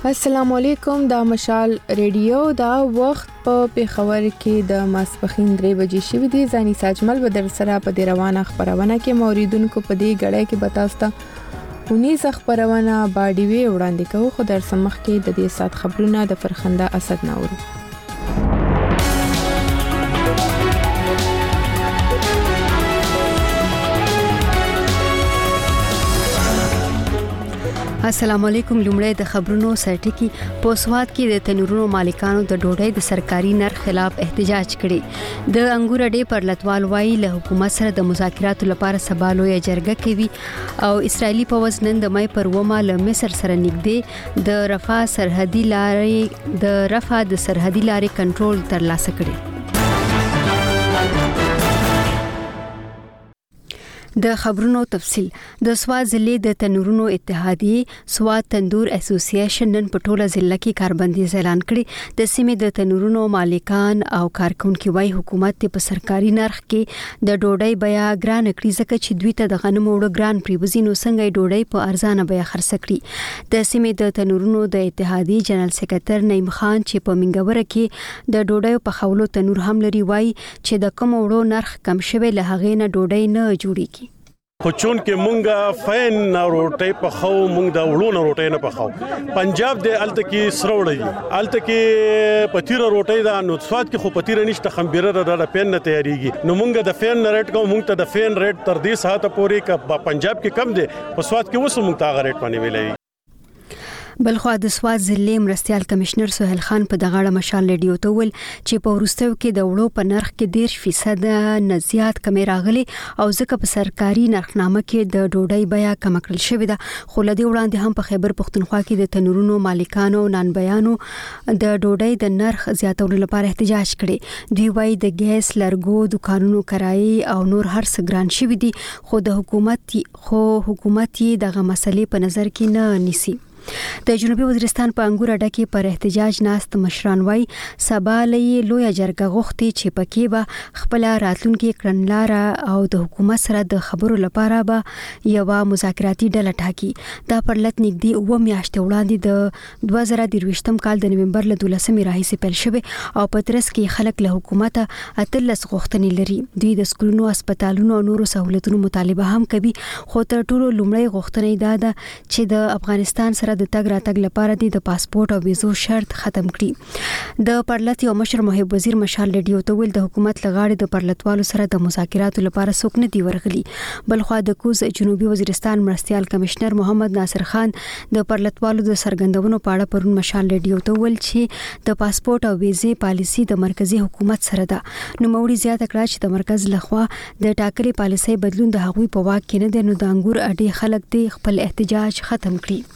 السلام علیکم. دا مشال ریډیو دا وخت په پیښور کې د ماسپخین 3 بجې شوې دي. ځاني ساجمل به در سره په دې روانه خبرونه کې موریدونکو په دې غړې کې بتاوسته 19 خبرونه باډي وړاندې کوو. خو در سمخ کې د دې سات خبرونه د فرخنده اسد ناورو. السلام علیکم. لومړی د خبرونو سرټکی په سواد کې د تنورونو مالکانو د ډوډۍ د سرکاري نرخ خلاف احتجاج کړي. د انګور اډې پر لټوال وایي له حکومت سره د مذاکراتو لپاره سبالو یا جرګه کوي او اسرایلی پوځ نن د مې پر ومه له مصر سره نږدې د رفح سرحدي لارې کنټرول ترلاسه کړي. د خبرونو تفصيل. د سواد ضلع د تنورونو اتحادیه سواد تندور اسوسییشن نن په ټوله ضلع کې کاربندیز اعلان کړي. د سیمې د تنورونو مالکان او کارکونکو وايي حکومت په سرکاري نرخ کې د ډوډۍ بیا ګران کړي ځکه چې دوی ته د غنمو وړ ګران پریوزي نو څنګه ډوډۍ په ارزانه بیا خرڅ کړي. د سیمې د تنورونو د اتحادیه جنرال سکرټر نعیم خان چې په منګوره کې د ډوډۍ په خولو تنور هم لري وايي چې د کوم وړو نرخ کم شوی له هغې نه ډوډۍ نه جوړیږي. خو چون کې مونږه فین روټي په خو مونږ د وړو روټي نه په خو پنجاب د الته کې سروړی الته کې پتیره روټي دا نو سواد کې خو پتیره نشته خمبيره د پین نه تیاریږي نو مونږ د فین ریټ کو مونږ ته د فین ریټ تر دې ساعت پورې ک پنجاب کې کم دی په سواد کې وسو مونږ ته ریټ باندې ویلای. بلخو د سواد ضلع مرستيال کمشنر سہیل خان په دغه اړه مشال ریډیو ته ول چې په ورستیو کې د وړو په نرخ کې 10% نه زیات کمی راغلي او ځکه په سرکاري نرخنامه کې د ډوډۍ بیا کم کړل شوې ده. خو لدی وړاندې هم په خیبر پښتونخوا کې د تنورونو مالکانو نن بیانو د ډوډۍ د نرخ زیاتولو لپاره احتجاج کړي. دوی وايي د ګیس لرګو دکانونو کرایي او نور هر څه ګران شوي دي خو حکومت دغه مسلې په نظر کې نه نیسي. د جنوبي وزیرستان په انګور اډه کې پر احتجاج ناست مشران وای سبا لې لوی جرګه غوښتي چې پکې به خپل راتلونکي کړنلار او د حکومت سره د خبرو لپاره به یو مذاکراتي ډله ټاکي. دا پر لټ نږدې و میاشتې وړاندې د 2023م کال د نومبر له 12مې راهیسې پیل شوی او په ترڅ کې خلک له حکومت اتلس غوښتنې لري. دوی د سکولونو هسپتالونو او نورو سہولتونو مطالبه هم کوي خو تر ټولو لومړی غوښتنه دا ده چې د افغانستان سره د تګ راتګ لپاره د پاسپورت او ویزو شرط ختم کړي. د پرلط یو مشر محب وزیر مشال ریډیو ته ویل د حکومت لغاړي د پرلطوالو سره د مذاکراتو لپاره څوک نه دی ورغلي. بلخو د کوز جنوبي وزیرستان مرستيال کمشنر محمد ناصر خان د پرلطوالو د سرګندونو په اړه پرون مشال ریډیو ته ویل چې د پاسپورت او ویزې پالیسي د مرکزی حکومت سره ده. نو موري زیاته کړه چې د مرکز لخوا د ټاکلي پالیسي بدلون د هغوی په واک کې نه دی. نو د انګور اډې خلک دی خپل احتجاج ختم کړي.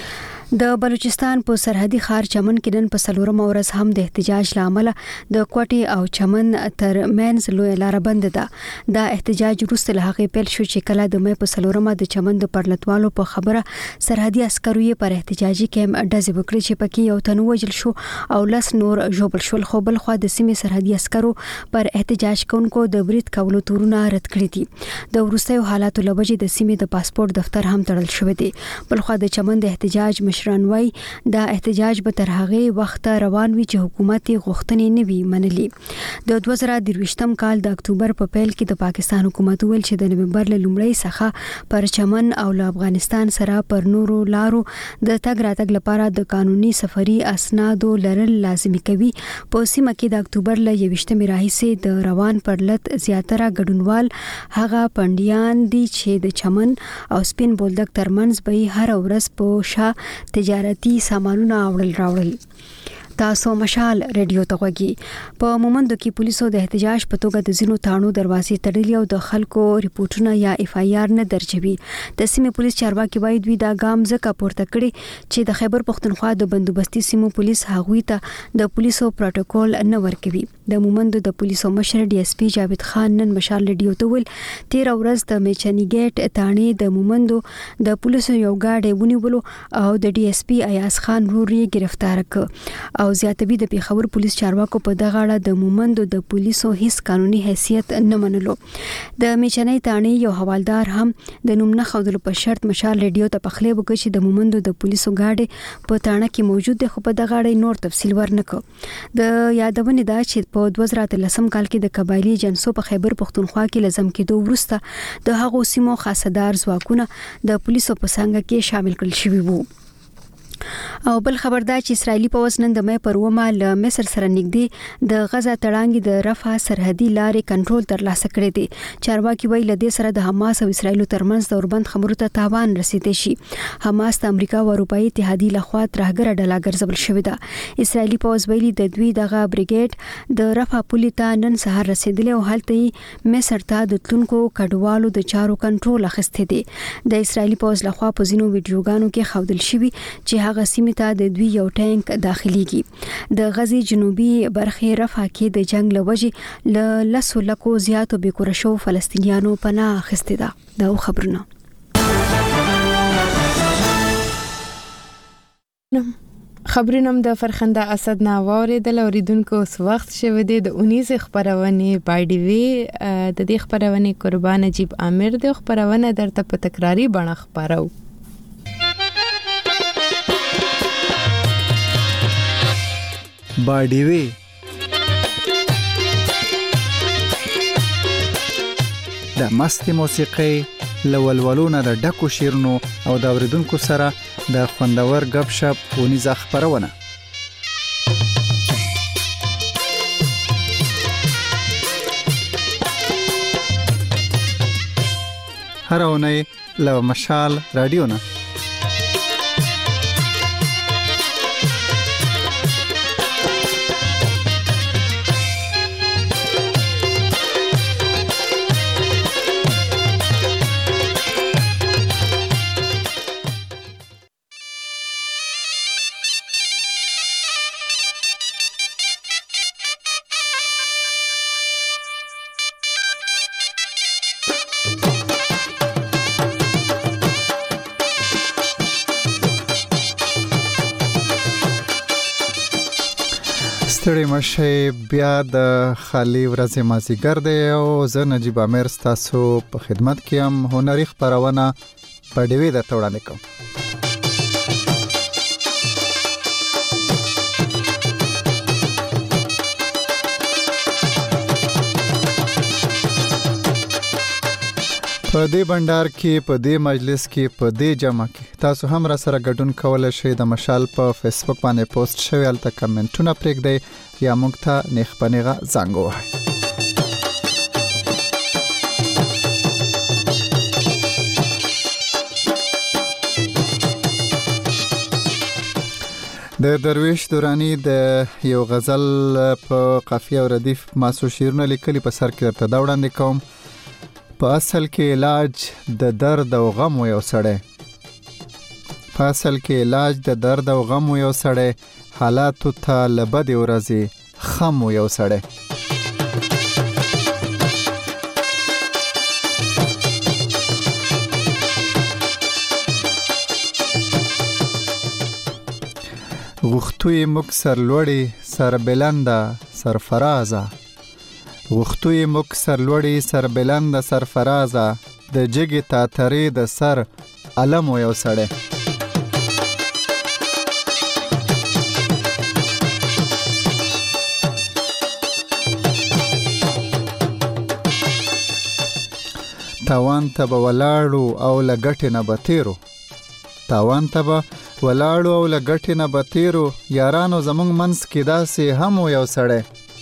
د بلوچستان په سرحدي ښار چمن کې نن په څلورمه ورځ هم د احتجاج لامل د کوټي او چمن تر منځ لوی لار بند ده. دا احتجاج وروسته له هغه پیل شو چې کله د مې په څلورمه د چمن د پرلطوالو په خبره سرحدي عسکرو یې پر احتجاجي کېم ډزې وکړي چې پکې یو تن وژل شو او لس نور ژوبل شول. خو بل خو د سیمې سرحدي عسکرو پر احتجاج کوونکو د برید کولو تورونه رد کړی دي. د وروستیو حالاتو لوجې د سیمې د پاسپورت دفتر هم تړل شوی دی. بل خو د چمن د احتجاج مشرانوي دا احتجاج به تر هغه وخت روان وي چې حکومت غوښتنې نه وي منلي. د 2023م کال د اکتوبر په پیل کې د پاکستان حکومت ویل چې د نومبر له لومړۍ څخه پر چمن او له افغانستان سره پر نورو لارو د تګ راتګ لپاره د قانوني سفري اسنادو لرل لازمي کوي. په سیمه کې د اکتوبر له 28مې راهیسې د روان پرلط زیاتره ګډونوال هغه پندیان دي چې د چمن او سپین بولدک ترمنځ به هر ورځ په شا تجارتي سامانونه راوړل. تاسو مشال ریډیو ته غوږی. په مومندو کې پولیسو د احتجاج په توګه د زینو تاڼو دروازې تړلې او د خلکو ریپورتونه یا اف ای آر نه درجوي. د سیمې پولیس چارواکي وایي دوی دا ګام ځکه پورته کړي چې د خیبر پښتونخوا د بندوبستي سیمو پولیس هغوی ته د پولیسو پروتوکول نه ورکوي. د مومندو د پولیسو مشر ډي اس پی جاوید خان نن مشال ریډیو ته ویل 13 ورځ د میچنی ګیټ تاڼې د مومندو د پولیسو یو ګاډي ونیولو او د ډي اس پی ایاز خان روري گرفتار کړ او او زیاتوي د پیښور پولیس چارواکو په دغه اړه د مومندو د پولیسو هیڅ قانوني حیثیت نه منلو. د میچنۍ تاڼې یو حوالدار هم د نوم نه خودلو په شرط مشال ریډیو ته پخلی وکړ چې د مومندو د پولیسو ګاډي په تاڼه کې موجود دی، خو په دغه اړه نور تفصیل ورنکړ. د یادونه ده چې په 2013 کال کې د قبایلی جنسو په خیبر پختونخوا کې لزم کېدو وروسته د هغو سیمو خاصدار ځواکونه د پولیسو په څنګه کې شامل کړل شوي وو. او بل خبردار چې اسرایلی پوځ نن د مې پر ومه له مصر سره نږدې د غزا تړانګي د رفح سرحدي لارې کنټرول ترلاسه کړی دی. چارواکي وایي له دې سره د حماس او اسرایل ترمنځ د اوربند خبرو ته تاوان رسیدي شي. حماس د امریکا او اروپאי اتحادیې لخوا ترهګره ډله ګرځول شوې ده. اسرایلی پوځ ویلي د دوی دغه بریګیډ د رفح پولې ته نن سهار رسیدلی او هلته مصر ته د تلونکو کډوالو د چارو کنټرول اخیسته دي. د اسرایلی پوځ لخوا په ځینو ویډیوګانو کې ښودل شوی چې هغه سیمه ته د دوی یو ټانک داخليږي. د غزي جنوبي برخې رفح کې د جنگ لوجې ل لسو لکو زیاتو بیکوره شو فلسطینیانو پناه اخیسته ده. دا خبرونه خبرونم د فرخنده اسد ناواره د لوریدونکو اوس وخت شوه د 19 خبرونه بایډوي د دې خبرونه قربان نجیب عامر د خبرونه درته په تکراری بڼه خبرو. بایډوي د مستي موسیقي لولولونه د ډکو شیرونو او د اوریدونکو سره د خوندور غب شپ ونیزه خبرونه. هر اونۍ له مشال رادیو نه ستړي مشه بیا د خالی ورځې مازیګر دی او زه نجیب عامر تاسو په خدمت کې هم هنري خبرونه په ډیوي د توړاندې کوم. په دې بندر کې په دې مجلس کې په دې جمع کې تاسو هم را سره ګډون کولای شئ. د مشال په فیسبوک باندې پوسټ شوی الته کمنټونه پرېږدئ یا موږ ته نیخ پنیغه زنګ ووهئ. د درویش دورانی د یو غزل په قافیه او ردیف ماسو شیرونه لیکلي په سر کې درته دا وړاندې کوم. په اصل کې علاج د درد او غم یو سړی، په اصل کې علاج د درد او غم یو سړی، حالاتو ته لبد ورځي خم یو سړی. غختوی مک سر لوړی سر بلنده سر فرازه، غختوی مک سر لوړی سر بلنده سر فرازه، د جګی تاتری د سر علم یو سړی. تاوان ته به ولاړو او لګټ نه بتیرو، تاوان ته به ولاړو او لګټ نه بتیرو، یارانو زمونږ منس کې داسې هم یو سړی.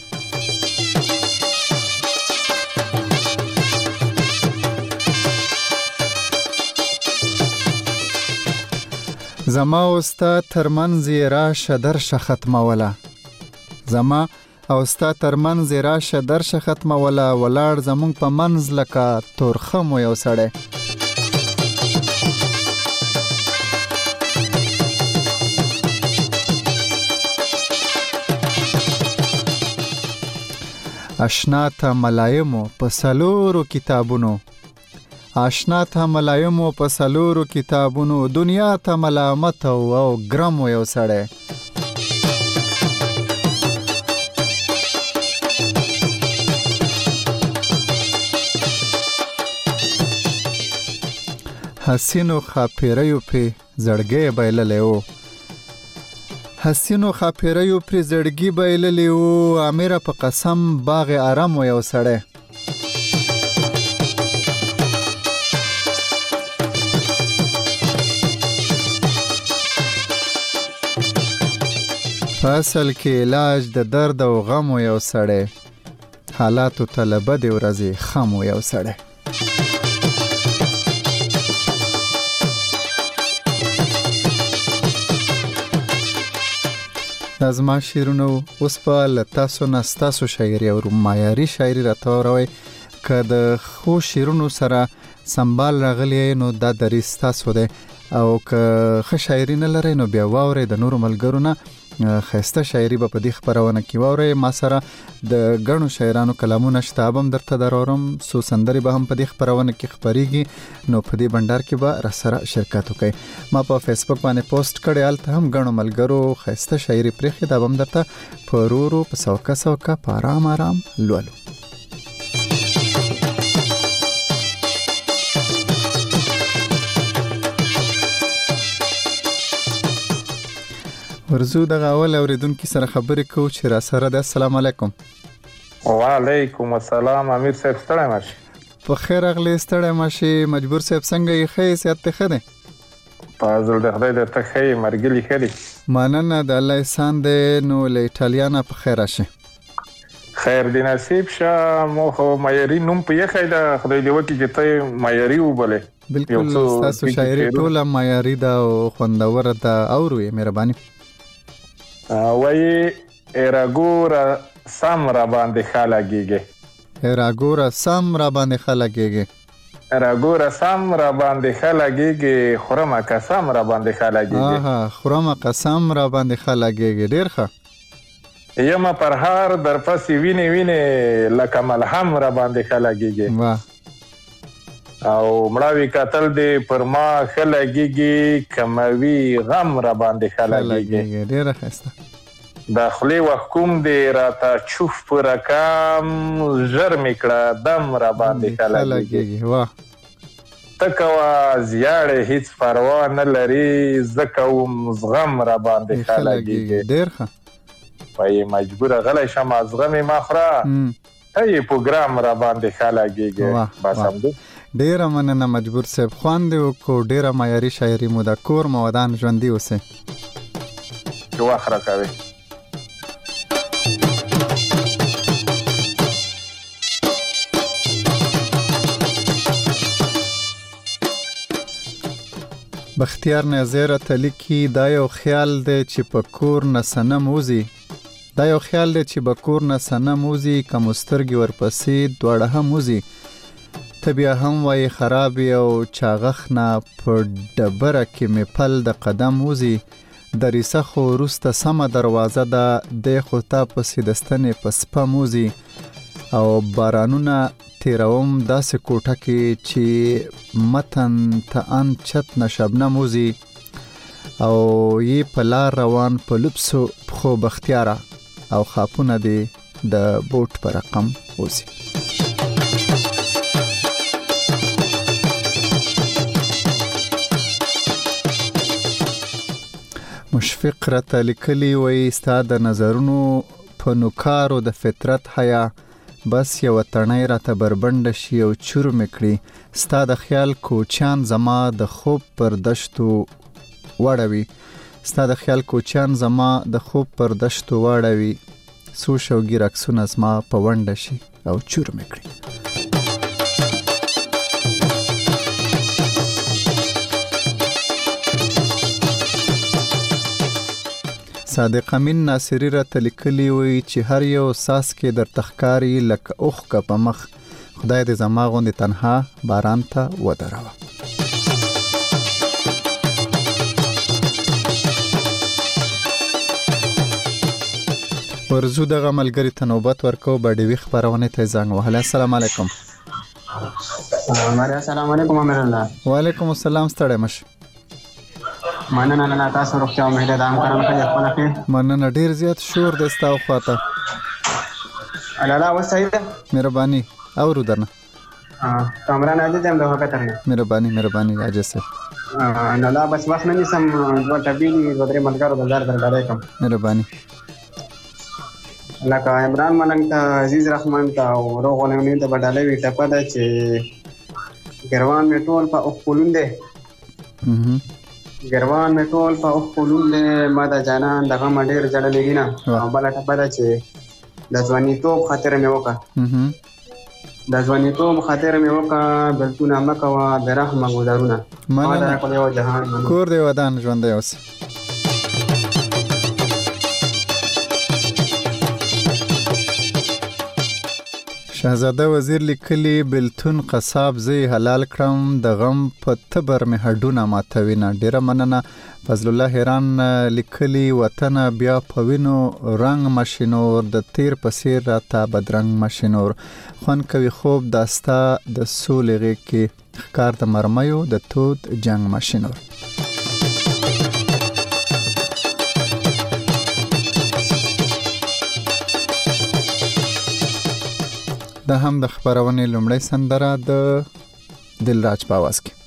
زما او ستا ترمنځ راشه درشه ختموله، زما او ستا ترمنځ راشه درشه ختموله، ولاړ زمونږ په منځ لکه تورخم یو سړی. اشنا ته ملایمو په سلورو کتابونو، آشنا ته ملایمو په سلورو کتابونو، دنیا ته ملامت او ګرم یو سړی. حسینو خاپیریو په زړګي بایللې وو حسینو خاپیریو پر زړګي بایللې وو امیر په قسم باغ آرام و یو سړی فاصل کې علاج د درد او غم و یو سړی حالاتو طلبه دی ورځي خم و یو سړی زما شعرونه اوس په تاسو نه ستاسو شاعري او معیاري شاعري راټولوي که د خو شعرونو سره سنبال راغلی نو دا درې ستاسو ده او که ښه شاعري نه لرئ نو بیا واورئ د نورو ملګرو نه خسته شاعري په دې خبرونه کې واورئ ما سره د غنو شاعرانو کلامونه شته هم درته درورم سو سندري به هم په دې خبرونه کې خبريږي نو په دې بندر کې به را سره شرکت وکړي ما په فیسبوک باندې پوسټ کړی الته هم غنو ملګرو خسته شاعري پرې دا هم درته پرورو په سوکا په آرام لولو ورزو دغه اول اوریدونکو سره خبرې کوو چې را سره ده السلام علیکم وعلیکم السلام امیر صاحب ستړی ماشي په خیر اغلی ستړی ماشي مجبور صاحب څنګه یې ښه صحت ته ښه دی پازل د خدای د ته ښه مرګلی ښه دی مننه د الله احسان دی نو له ایټالیا په خیر راشي خیر دی نصیب شه مو خو معیاري نوم په یخه د خدای دی وکي چې ته معیاري وبله بالکل تاسو شاعري ټوله معیاري ده او خوندور ده اوروي مهرباني وای اراګور سم را باندې خلاګيږي اراګور سم را باندې خلاګيږي اراګور سم را باندې خلاګيږي خرمه قسم را باندې خلاګيږي خرمه قسم را باندې خلاګيږي ډیر ښه یما پر هر در پسې ویني لکه ملهم را باندې خلاګيږي واه او مړاوي قاتل دی پر ما خلاګيږي کموي غم را باندې خلاګيږي ډیر ښه داخلي وحکوم دی راته چوف پر کام زر میکړه دم را باندې خلاګيږي واه تکوا زیاړه هیڅ پروا نه لري زکوم زغم را باندې خلاګيږي ډیر ښه پای مجبور غلې شم ازغمه مخره ای پروګرام را باندې خلاګيږي بس هم دې ډیر مننه مجبور صاحب خواندې کو ډیر معیاري شاعري مو د کور مودان ژوندۍ اوسه یو اخره کوي بختیار نظر تلی کی دا یو خیال دی چې په کور نه سنم وزي دا یو خیال دی چې په کور نه سنم وزي کوم سترګي ورپسې دوړه هم وزي طبيعه هم وای خراب او چاغخ نه په ډبره کې مپل د قدم وزي دریسه خو روسته سم دروازه ده د خطا په سیدستنه پس پموزي او بارانونه تیروم داسې کوټه کې چې متن ته ان چت نشبنه موزي او یې په لار روان په لبسو خو بختیاره او خاپونه دی د بوت پر رقم وزي مشفق رته لیکلی وای استاد نظرونو په نوکارو د فطرت حیا بس یو تڼۍ راته بربند شي او چور مکړي ستاد خیال کوچان زما د خوب پر دشتو وړوي ستاد خیال کوچان زما د خوب پر دشتو وړوي سو شوګي رقصونه زما په وند شي او چور مکړي صادق امین ناصری را تلکلی وی چې هر یو ساس کې در تخکاری لکه اوخ کا په مخ خدای دې زما غوندې تنها باران ته ودراوه ورزو دغه ملګری ته نوبت ورکو باډي خبرونه ته زنګ وهله السلام علیکم السلام علیکم امیر الله وعلیکم السلام ستړی مش مننه نه تاسو روغتیا مهله دام کارونه کوي خپل کې مننه ډیر زیات شور دستاو خواته الاله وسایده مهرباني اورو درنه کامران عزیز هم د وخت نه مهرباني عاجز صاحب نو لا بس وخت نه نسم دوه ټبیلی دوه درې ملګرو بازار درډای کوم مهرباني لکه عمران ملنګ ته عزیز رحمان ته او روغ ولنګ ته بداله وی ټپه ده چې ګروان می ټول په خپلون ده ګروان می ټول په خپلون ده ما د جانان دغه مډیر جړلې نه او بل ټپه ده چې د ځواني توپ خاطر مې وکړه د ځواني توپ خاطر مې وکړه بلتونه مکوا برحمه گزارونه ما دا کول یو جهان کور دی ودان ژوند دی اوس شهزاده وزیر لیکلی بلتون قصاب زی حلال کړم د غم په تبر می هډونه ماتوینه ډیره مننه فضل الله هیران لیکلی وطن بیا پوینو رنگ ماشینور د تیر پسیر راته بدرنګ ماشینور خون کوي خوب داستا د سولغه کې ښکار د مرمیو د تود جنگ ماشینور دا هم د خبرونې لومړی سندره د دلراج په आवाज کې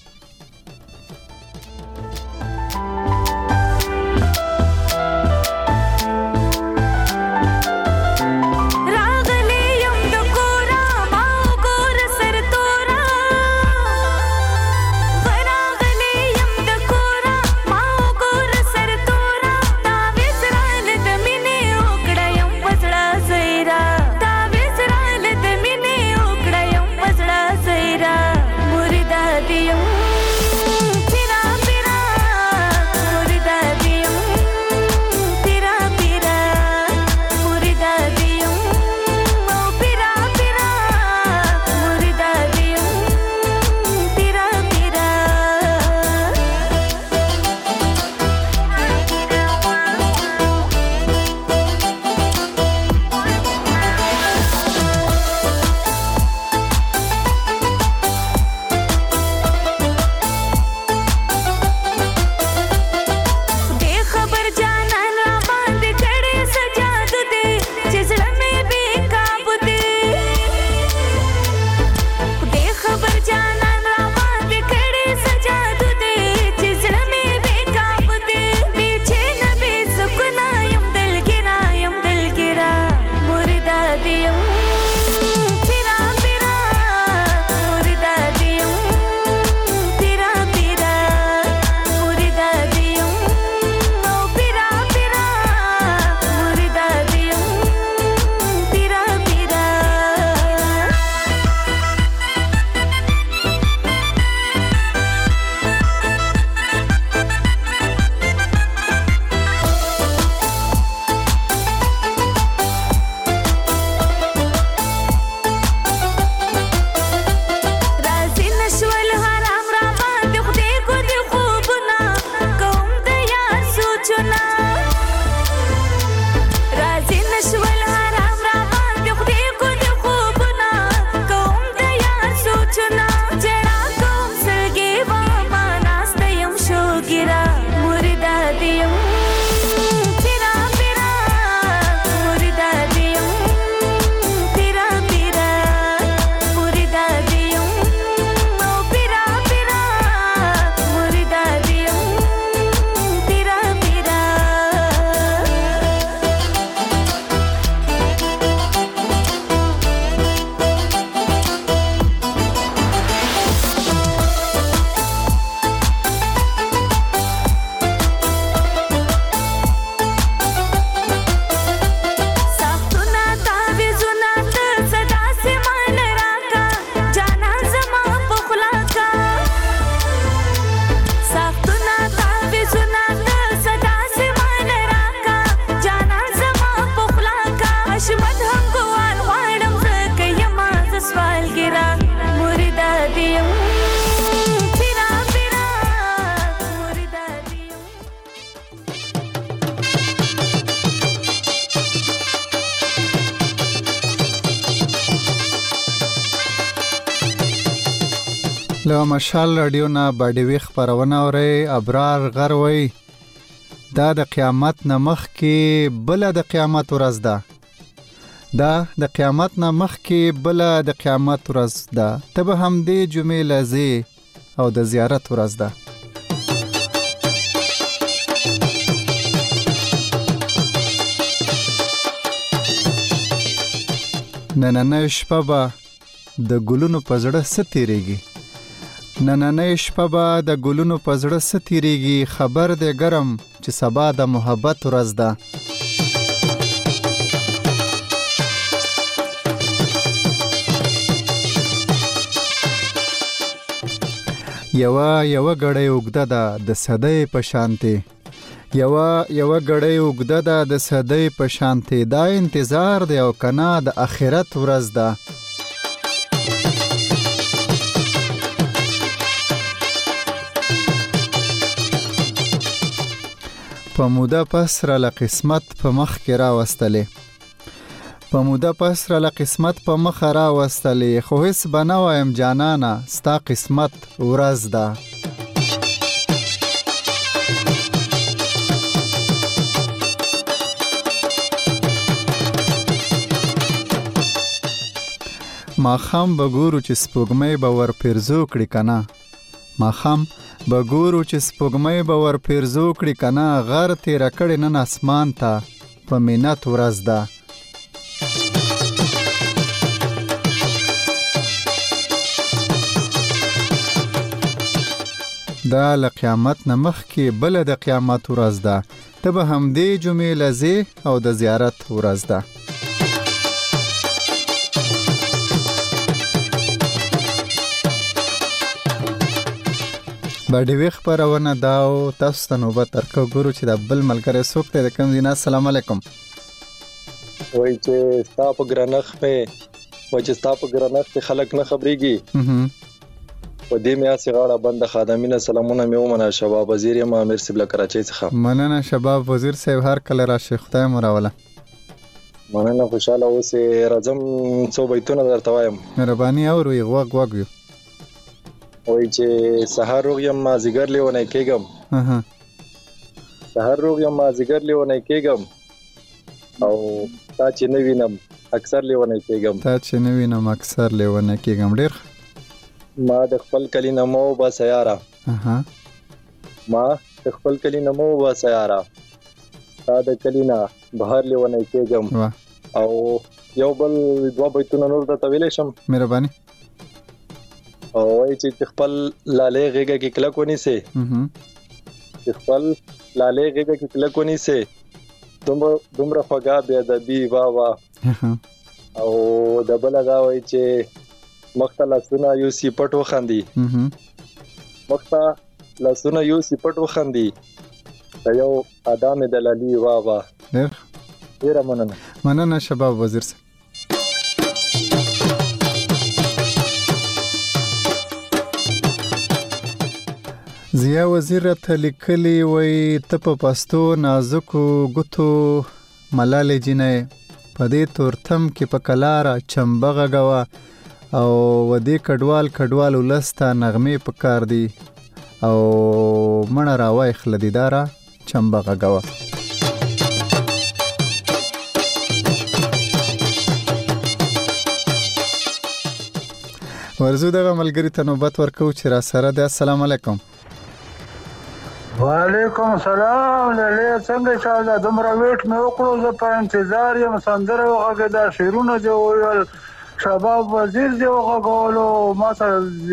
له مشال رادیو نه باډوي خبرونه اوري ابرار غروي دا د قیامت نمخ کې بل د قیامت ورځ ده دا د قیامت نه مخکې بل د قیامت ورځ ده. ته به هم دې جمعې لزی او د زیارت ورځ ده. نننۍ شپه به د ګلونو په زړه ستیریږي. نننۍ شپه به د ګلونو په زړه ستیریږي. خبر دې ګرم چې سبا د محبت ورځ ده. یوه غړۍ اوږده ده د صدۍ په شانتي. یوه غړۍ اوږده ده د صدۍ په شانتي. دا انتظار دی او کنا د آخرت ورځ ده. په موده پس را له قسمت په مخ کې راوستلې. په موده پس را له قسمت په مخ راوستلې. خو هیڅ به نه وایم جانانه ستا قسمت ورځ ده. ماښام به ګورو چې سپوږمۍ به ور پیرزو کړي کنه. ماښام به ګورو چې سپوږمۍ به ور پیرزو کړي کنه. غر تیره کړي نن اسمان ته په منت ورځ ده. دا له قیامت نه مخکې بل د قیامت ورځ ده. ته به هم دې جمعې لزی او د زیارت ورځ ده. باډوي خبرونه دا او تاسو ته نوبت درکو. ګورو چې د بل ملګری څوک دی د کوم ځای. السلام علیکم. وای چې ستا په ګرانښت خلک نه خبرېږي. په دې میاسي غاړه بند خادمینه سلامونه مې ومنه. شباب وزیر یم امیر سبله کراچۍ څخه. مننه شباب وزیر صاحب هر کله راشي. خدای مو راوله. مننه خوشاله اوسې. راځم څو بیتونه درته وایم. مهرباني اورئ غوږ یو. وای چې سحر روغ یم مازیګر لیونی کېږم. سحر روغ یم مازیګر لیونی کېږم او تا چې نه وینم اکثر لیونی کېږم. ډېر ما د خپل کلی نمو بس یاره. تا د کلی نه بهر لیونی کېږم. او یو بل دوه بیتونه نور درته ویلی شم. مهرباني. او وای چې خپل لالې غېږه کې کلک ونیسې. دومره خوږه بې ادبي واه. او د بله دا وای چې مخ ته لاسونه یوسي پټ وخندي. د یو ادامې دلالي واه. ډېره مننه شباب وزیر صاحب. زیا وزیر ته لیکلی وای ته په پستو نازکو ګوتو ملالې جنې په دې تورتم کې په کلاره چمبغه غوا او ودې کډوال ولسته نغمې په کار دی او مړه راوای خلدیدارا چمبغه غوا. ورزو دغه ملګری ته نوبت ورکو چې را سره ده. السلام علیکم. وعلیکم السلام. للی څنګه شاله دومره ویټ مې وکړو. زه په انتظار یم. سندره وغږېده، شعرونه دې وویل، شباب وزیر دې وغږولو. ما ته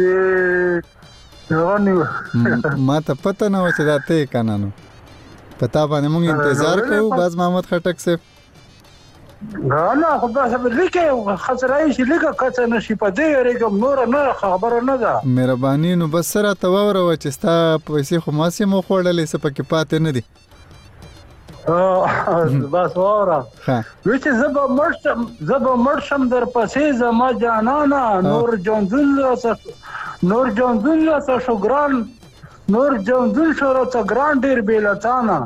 ما ته پته نه و چې دا ته که نه. نو په تا باندې موږ انتظار کوو. باز محمد خټک صاحب نه خو بس لیکه خسرای شي لیکه کڅ نشي په دې ریګم نور نه خبره نه ده. مهرباني نو بس سره ته وره چې ستا پیسې خو ماسي مو خوړلې څه پکې پاتې نه دي. بس وره وچ زب مرشم در پسې زما جانانا. نور جوندل شو را ګران ډیر بیلتانا.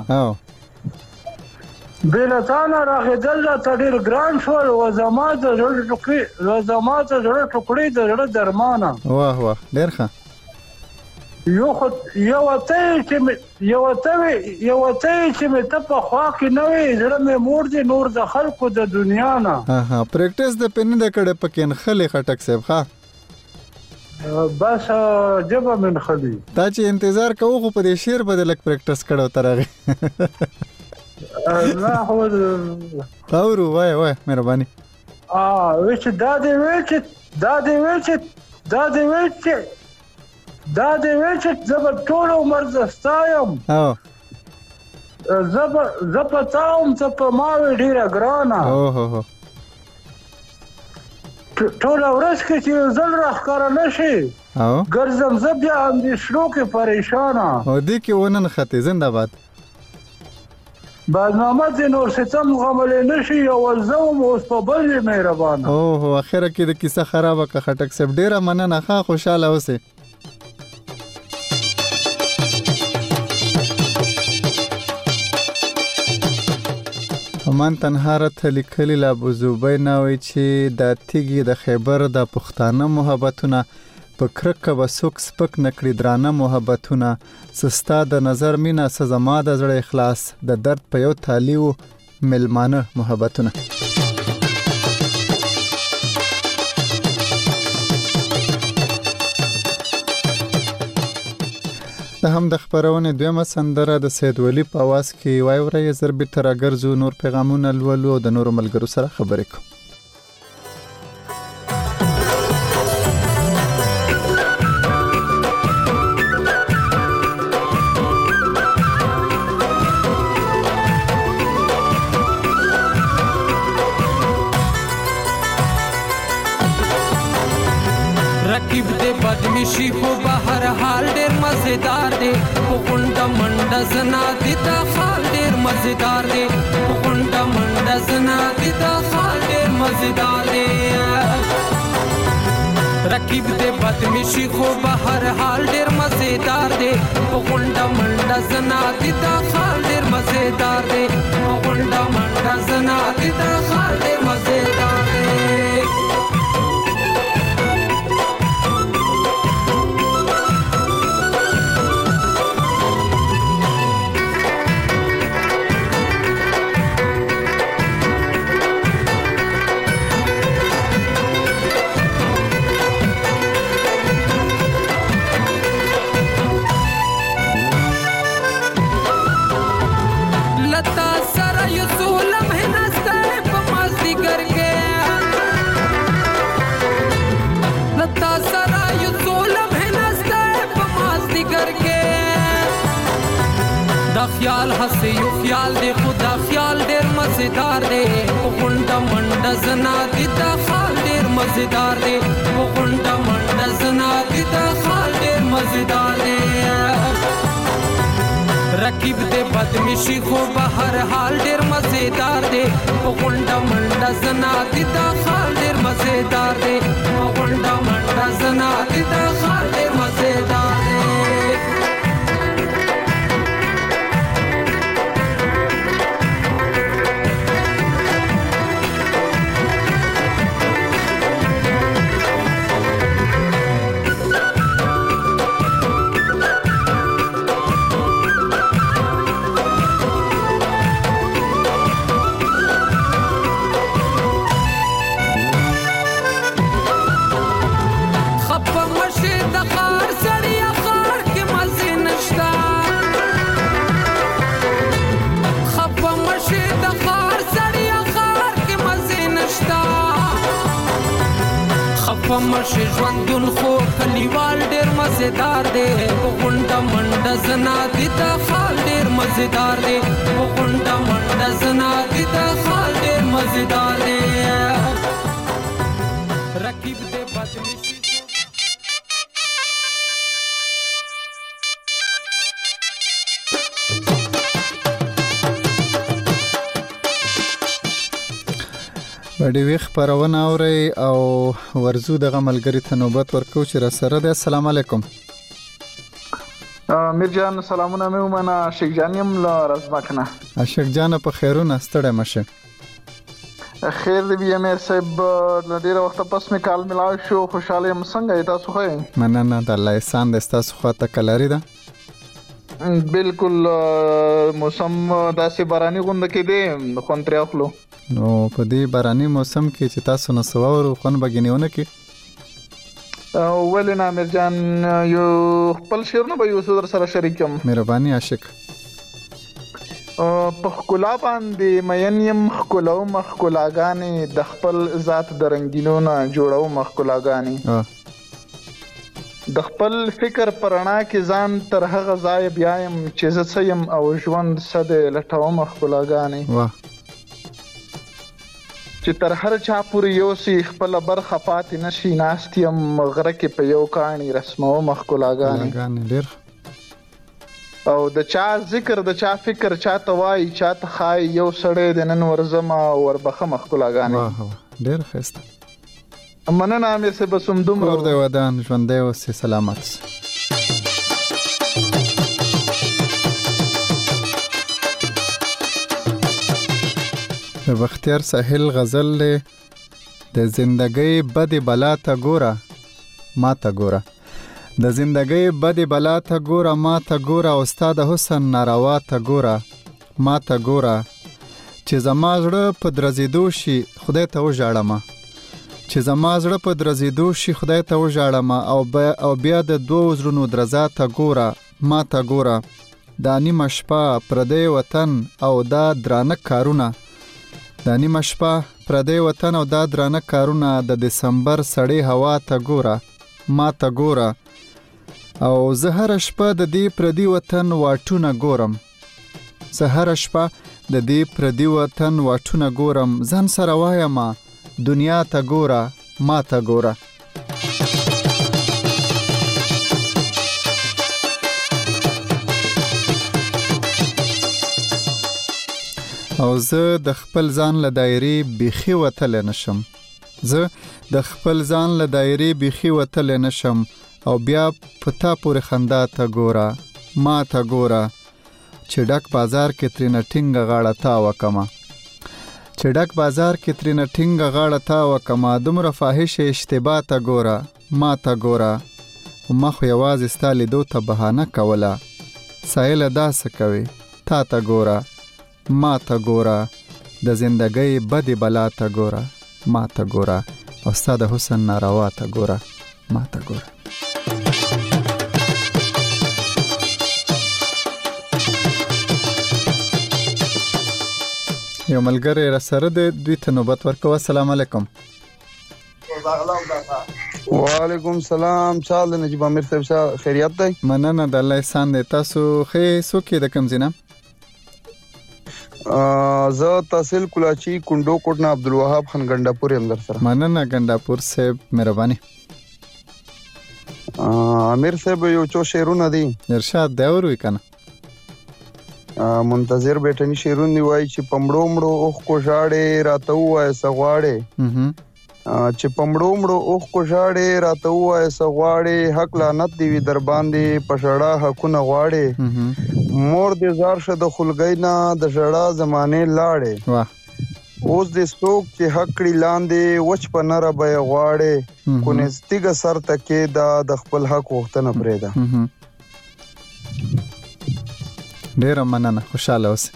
بیلتانا راغدل ته ډیر ګران شول. و زما د زړه ټوکړي د زړه درمانه. واه ډیر ښه. یو ته چې مې ته په خوا کې نه وې زړه مې موړ دي نور د خلکو د دنیا نه. پریکټیس د پنه د کړه پکې خلې خټک صاحب ښا بس جبه من خلی تا چې انتظار کوو خو په دې شعر په لک پریکټیس کړو ترغه نه هو اورو وای مهرباني وچ دا دې وچ زب ټول عمر زستایم زب تاوم زب ماوي ډیره ګرانه ټول ورځ کې چې زل راخکار نشي ګرځم زبیا هم دې شلو کې پریشانه او دې کې ونن خطي زنده‌باد برنامه دې نور ستم غملې نشي او زوم اوس په بل مهربانه اخره کې د کیسه خرابه کا خټک سب ډیره مننه ښه خوشاله اوسه. من تنهارت لیکلی لا بوزوبای نوې چې د تیګي د خیبر د پښتانه محبتونه په کرکه وسوک سپک نکړي درانه محبتونه سستا د نظر مینا سزما د زړه اخلاص د درد په یو تالیو ملمانه محبتونه. د هم د خبرونه دویمه سندره د سید ولی په आवाज کې وای ورې زربې تر اگرزو نور پیغامونه لولو د نور ملګرو سره خبرې کوم. رکیب دے بدمشی کو بہر حال ډیر مزیدار دی پونډه منډه زنا دی دا حال ډیر مزیدار دی پونډه منډه زنا دی دا حال ډیر مزیدار دی رکیب دے بدمشی کو بہر حال ډیر مزیدار دی پونډه منډه زنا دی دا حال ډیر مزیدار دی پونډه منډه زنا دی دا حال ډیر مزیدار دی. خیال ہنسے یو خیال دے خدا خیال دیر مزیدار دے غنڈا منڈا زنا دی دا خال دیر مزیدار دے غنڈا منڈا زنا دی دا خال دیر مزیدار دے رکیب دے بدمشی خو بہر حال دیر مزیدار دے غنڈا منڈا زنا دی دا خال دیر مزیدار دے غنڈا منڈا زنا دی دا خال دیر مزیدار دے. مرشي ژوندون خو کلیوال ډیر مزیدار دی غونډه منډه زنا دی دا خال ډیر مزیدار دی غونډه منډه زنا دی دا خال ډیر مزیدار دی رکیب دے بدمشی وړي وی خبرونه اوري او ورزو د غملګری ته نوبت ورکو چې را سره ده. السلام علیکم میر جان سلامونه مې ومنه شیخ جانیم له رزمکنه. شیخ جان په خیرونه ستړی مشه. خیر دی بیا مې صاحب ډېر وخت پس مې کال ملاو شو خوشاله يم څنګه تاسو خو مننه د الله احسان د تاسو خو ته کلاري ده بالکل موسم داسې باراني غونډه کې دی خون تر اخلو نو په دې باراني موسم کې چې تاسو نو سوور خون بګینیونه کې ولنا مرجان یو خپل شعر نه به یو در سره شریکم مهرباني عاشق په خلا باندې مینیم خلو مخکلاګانې د خپل ذات د رنگینو نه جوړو مخکلاګانې د خپل فکر پرانا کې ځان تر هغه ځای بیایم چې زه سیم او ژوند صد لټو مخکلاګانې واه چې تر هر چا پورې یو سی خپل برخه پاتې نشي ناستیم غره کې په یو کاڼي رسمو مخکلاګانې ډېر او د چا ذکر د چا فکر چا توای چا تخای یو سړی د نن ورزما وربخه مخکلاګانې واه ډېر ښه مننه مې سه بسم دومره ور دی ودان ژوندې اوسې سلامت د بختیار ساحل غزل له د زندګۍ بدی بلا ته ګوره ما ته ګوره د زندګۍ بدی بلا ته ګوره ما ته ګوره او استاد حسن ناروا ته ګوره ما ته ګوره چې زما زړه په درزیدو شي خدای ته وژاړم چې زما زړه په درزیدو شي خدای ته وژاړم او بیا د دوه زړونو درزا ته ګوره ما ته ګوره دا نیمه شپه پردی وطن او دا درانه کارونه دا نیمه شپه پردی وطن او دا درانه کارونه د دسمبر سړی هوا ته ګوره ما ته ګوره او زه هر شپه د دې پردي وطن واټونه ګورم زه هر شپه د دې پردي وطن واټونه ګورم ځان سره وایم دنیا ته ګوره ما ته ګوره او زه د خپل ځان له دایرې بیخي وتلی نشم زه د خپل ځان له دایرې بیخي وتلی نشم او بیا په تا پورې خندا ته ګوره ما ته ګوره چې ډک بازار کې ترېنه ټینګه غاړه تا وکمه چې ډک بازار کې ترېنه ټینګه غاړه تا وکمه دومره فاحش اشتباه ته ګوره ما ته ګوره ما خو یوازې ستا لیدو ته بهانه کوله سایله دا څه کوې تا ته ګوره ما ته ګوره د زندګۍ بدی بلا ته ګوره ما ته ګوره او ستا د حسن ناروا ته ګوره ما ته ګوره یو ملګری را سره د دوی ته نوبت ورکوه السلام علیکم وعلیکم سلام چال نجیب امیر صاحب خیریت دی مننه د الله احسان دی تاسو ښه څوک یې د کوم ځای نه زه تحصیل کلاچی کندو کوټ نه عبدالوهاب خان ګنډاپور یم در سره مننه ګنډاپور صاحب مهرباني امیر صاحب یو څو شعرونه دي ارشاد دی وروي کنه منتظر بیٹنی شیرون دی وای چې پمړو مړو اوخ کو ژاړې راته وای سغواړې چې پمړو مړو اوخ کو ژاړې راته وای سغواړې حق لعنت دی وی در باندې پښړا حقونه غواړې مور دې زار شه د خلګۍ نه د ژړا زمانه لاړې واه اوس دې څوک چې حق کړي لاندې وچ په نره به غواړې کو نستګ سر تکې د خپل حق وختنه پرېدا ډیره مننه خوشاله اوسئ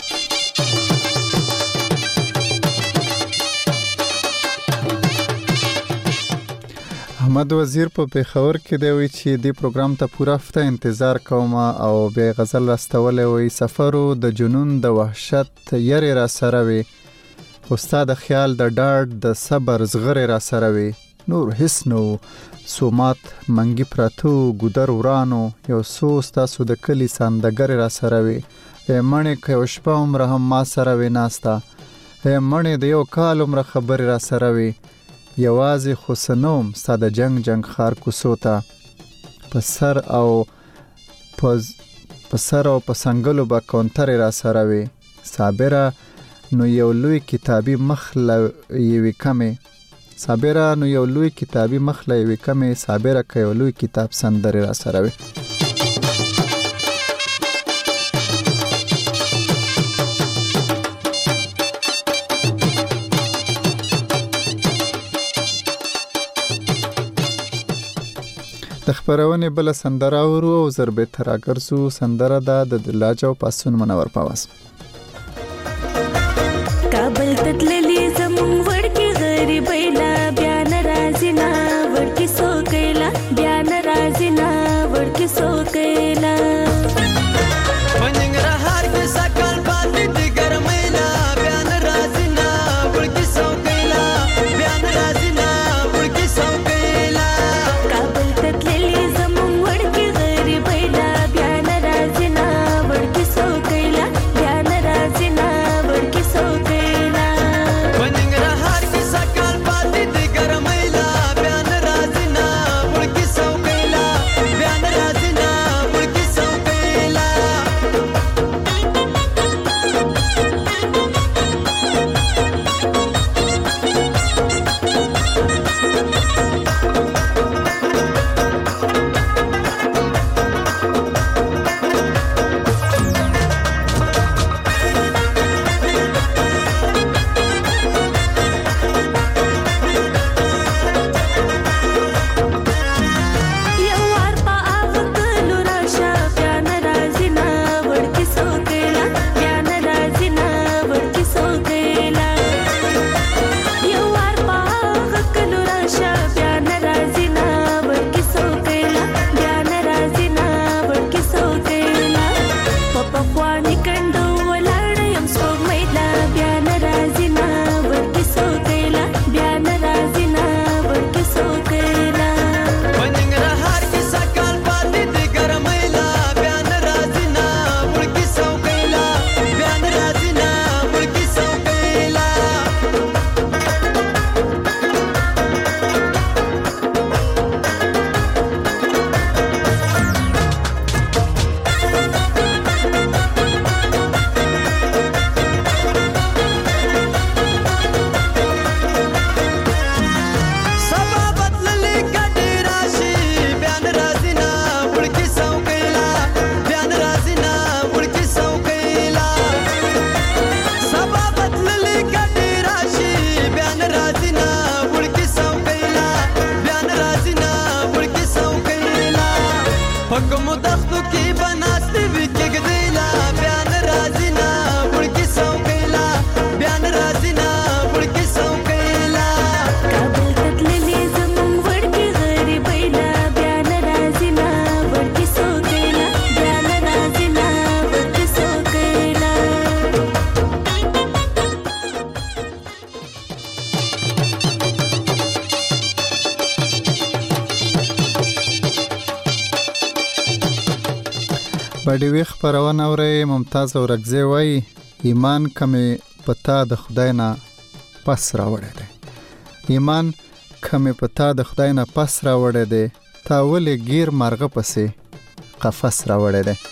احمد وزیر په پیښور کې دی وی چې دې پروګرام ته پوره هفته انتظار کوم او به غزل راستولې وی سفرو د جنون د وحشت یری را سره وی استاد خیال د ډاډ د صبر زغره را سره وی نور هیڅ نو سومات منګي پراتو ګودر ورانو یو سوس تاسو د کلی سندګر را سره وی مړې کې شپه عمر هم ما سره وی ناستا مړې د یو کال عمر خبر را سره وی یوازې خوسنوم ساده جنگ خار کوسوتا پسر او پسنګلو با کونتر را سره وی صابره نو یو لوی کتابي مخله یوي کمه صابره نو یو لوی کتابي مخله یوي کمه صابره که یو لوی کتاب سندره را سره وي د خبرونه بل سندره ورو او ضربه تراګرسو سندره د دلاجو پاسون منور پاواس کابل تتللی زمون ورکی غریبیلا بیان رازینا ورکی سوکیلا بیان رازینا ورکی سوکیلا وننګ رهار کې سکل باندې د ګرمیلا بیان رازینا ورکی سوکیلا بیان رازینا ورکی سوکیلا کابل تتللی زمون ورکی غریبیلا بیان رازینا ورکی سوکیلا بیان رازینا ورکی سوکیلا وننګ رهار کې سکل باندې د ګرمیلا بیان رازینا ورکی سوکیلا بیان رازینا ورکی سوکیلا یو وار په هغه کلو راشه بیان رازینا ورکی سوکیلا بیان رازینا ورکی سوکیلا یو وار په هغه کلو راشه بیان رازینا ورکی سوکیلا بیان رازینا ورکی سوکیلا په پخوانی کندو ولاړ یم سپوږمیلا بیان رازینا ورکی سوکیلا بیان رازینا ورکی سوکیلا وننګ رهار کې سکل باندې د ګرمیلا بیان رازینا ورکی سوکیلا بیان رازینا ورکی سوکیلا سبا بدللی کډی راشي بیان رازینا ورکی سوکیلا بیان رازینا ورکی سوکیلا سبا بدللی کډی راشي بیان رازینا ورکی سوکیلا بیان رازینا ورکی سوکیلا حکم دختو کی بناستی وکګدیلا بیان رازینا ورکی سوکیلا بیان رازینا ورکی سوکیلا کابل تتللی زمون ورکی غریبیلا بیان رازینا ورکی سوکیلا بیان رازینا ورکی سوکیلا باډي وی خبرونه اوري ممتاز اورګزی وای ایمان کمه پتا د خدای نه پس راوړی دی ایمان کمه پتا د خدای نه پس راوړی دی تا ولې گیر مرغه پسې قفس راوړی دی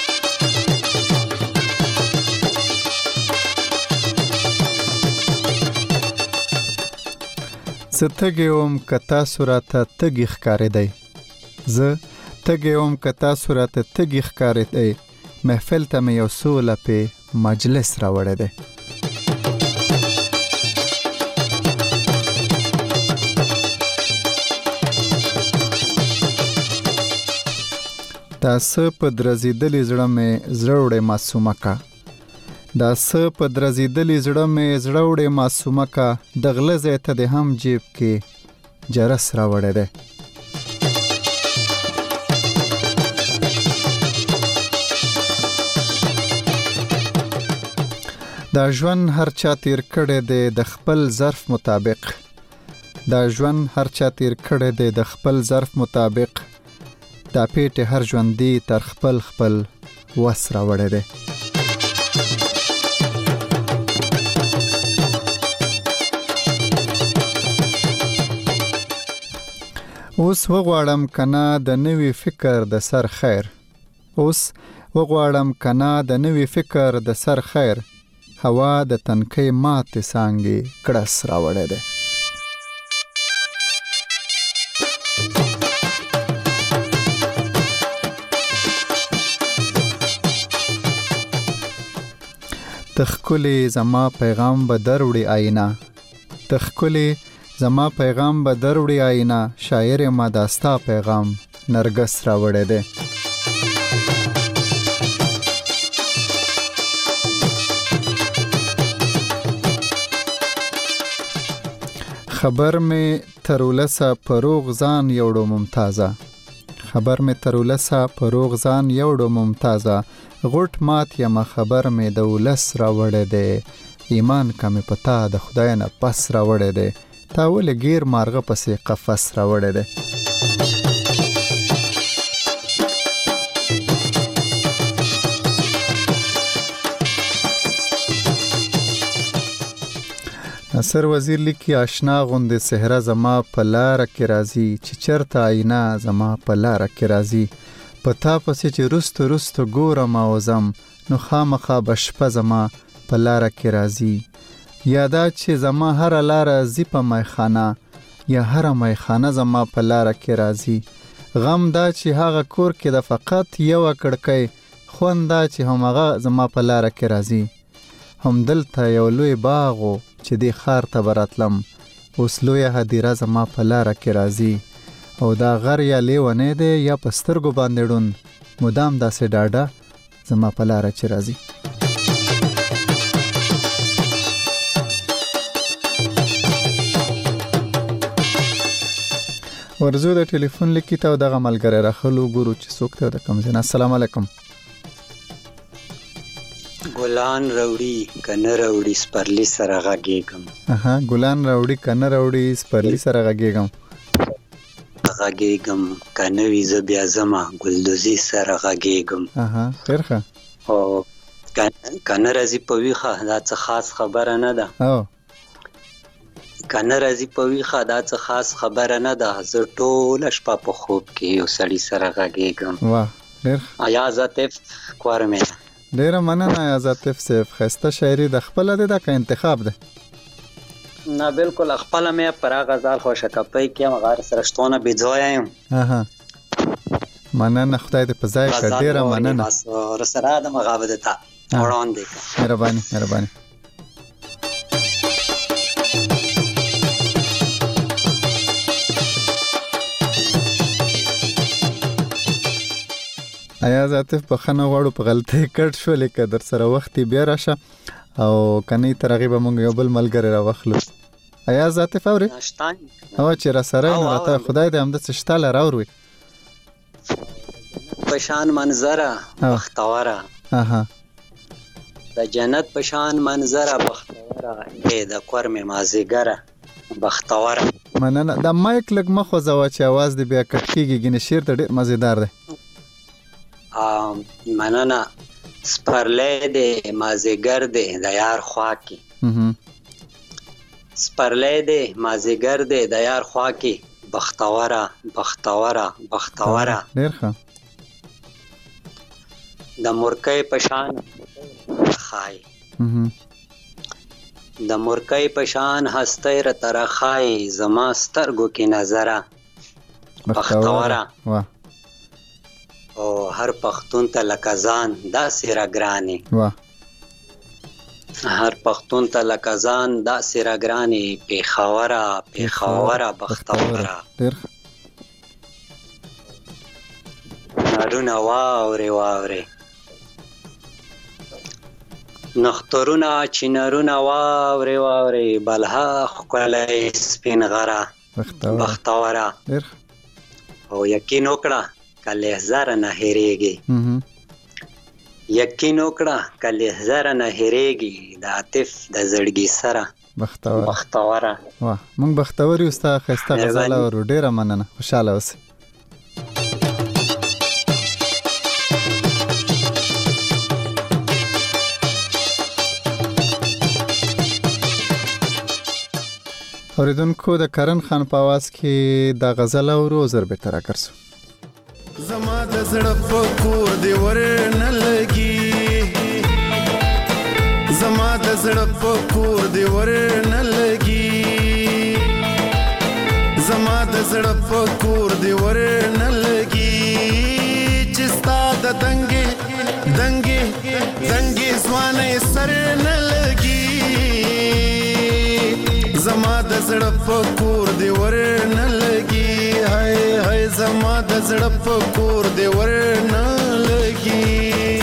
ستګیوم کتا سورته تګی ښکارې دی زه تګیوم کتا سورته تګی ښکارې دی محفل ته مې یو سوله په مجلس راوړی دی دا څه په درزیدلی زړه مې زړه وړې معصومه کا دا څه په درزیدلی زړه مې زړه وړې معصومه کا د غله ځای ته دې هم جیب کې جرس راوړی دی دا ژوند هر چا تیر کړی دی د خپل ظرف مطابق دا ژوند هر چا تیر کړی دی د خپل ظرف مطابق دا پیټ هر ژوندی تر خپل وس راوړی دی اوس وغواړم کنا د نوی فکر د سر خیر اوس وغواړم کنا د نوی فکر د سر خیر هوا د تنکي ماته سانګي کړس راوړی دی تخکلی زما پیغام به دروړي آینا تخکلی زما پیغام به دروړي آینا شاعر ما داستا پیغام نرګس راوړی دی. خبر می ترولسه پروغ ځان یوړو ممتازه. خبر می ترولسه پروغ ځان یوړو ممتازه. غټ مات یم خبر می د ولس راوړی دی. ایمان کمی پتا د خدای نه پس راوړی دی. تا ولې غیر مارغه پسې قفس راوړی دی. نصر وزیر لیکي آشنا غوندې صحرا زما په لاره کې راځي. چې چرته آینه زما په لاره کې راځي. په تا پسې چې رستو رستو ګورم او ځم نو خامخا به شپه زما په لاره کې راځي. یا دا چې زما هره لاره ځي په میخانه یا هره میخانه زما په لاره کې راځي. غم دا چې هغه کور کې د فقط یوه کړکۍ خوند دا چې همغه زما په لاره کې راځي. هم دلته یو لوی باغ و چې دی خار ته براتلم اوس لویه هدیره زما په لاره کې راځي. او دا غر یا لیونی دی یا په سترګو باندې ړوند مدام داسې ډاډه زما په لاره چې راځي. ورزو د ټلیفون لیکي ته دغه ملګری راخلو ګورو چې څوک ته د کوم ځای. السلام علیکم. ګلان راوړي کنه راوړي سپرلی سره غږیږم. اها ګلان راوړي کنه راوړي سپرلی سره غږیږم. غږیږم کنه وی ز بیا زما ګلدوزي سره غږیږم. اها ډیر ښه. او کنه راځي په ویخه دا څه خاص خبره نه ده. او کنه راځي په ویخه دا څه خاص خبره نه ده. زه ټول شپه په خوب کې یو سړی سره غږیږم. واه ډیر آیا ذاتف کوارمه ډیره مننه عزت صاحب. خسته شاعري د خپل د کا انتخاب ده. نه بالکل خپل مې پر غزل خوشه کپي کې مغار سرشتونه بيځایم. اها مننه خدای دې په ځای کړ. ډیره مننه سره د مغابده ته وړاندې. مهرباني مهرباني. ایا ذاتف په خنه غواړو په غلطي کټ شو لیکه در سره وختي بیا راشه او کني ترغیب مونږ یو بل ملګری را وخلو. ایا ذاتف اوري او چې را سره نو راته خدای دې همد څشتاله راوروي. پشان منظره بختوره. اها د جنت پشان منظره بختوره د کورمه مازیګره بختوره. مننه. د مایک لګ مخه زوا چې आवाज دې بیا کټ کیږي ګنې شیر ته ډیر مزیدار دی. مننه. سپرلی دی مازیګر دی د یار خوا کې. سپرلی دی مازیګر دی د یار خوا کې بختوره بختوره بختوره. ډیر ښه. د مورکۍ پشان خای د مورکۍ پشان هستی را ترخای زما سترګو کې نظره بختوره. واه او هر پختون ته لکزان دا سیرا ګرانی. واه هر پختون ته لکزان دا سیرا ګرانی پیښوره پیښوره بختوره. ډیر نارونه واوري واوري نخترونه چینرونه واوري واوري بلها خلای سپین غره بختوره. ډیر او یقین وکړه کله هزار نه هریږي. یقین وکړه کله هزار نه هریږي د عاطف د زړګي سره بختوره. بختوره. واه مونږ بختور یو ستا خسته غزل او ډیره مننه. خوشاله اوسئ. اوریدونکو د کرن خان په आवाज کې د غزل او روزر به تر اکرسو. زما د زړه په کور دی ورنه لګي. زما د زړه په کور دی ورنه لګي. زما د زړه په کور دی ورنه لګي. چې ستا د دنګي دنګي دنګي ځواني سر نه لګي. زما د زړه په کور دی ورنه لګي. هاي هاي زما د زړه په کور دی ورنه لګي